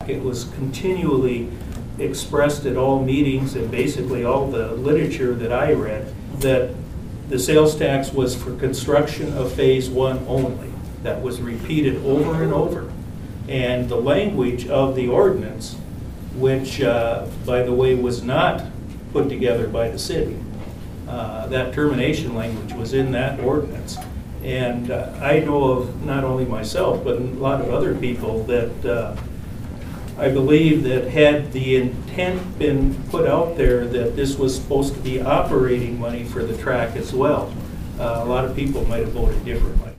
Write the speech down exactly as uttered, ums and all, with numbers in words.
track. It was continually expressed at all meetings and basically all the literature that I read that the sales tax was for construction of phase one only. That was repeated over and over. And the language of the ordinance, which, uh, by the way, was not put together by the city, uh, that termination language was in that ordinance. And uh, I know of not only myself, but a lot of other people that uh, I believe that had the intent been put out there that this was supposed to be operating money for the track as well, uh, a lot of people might have voted differently.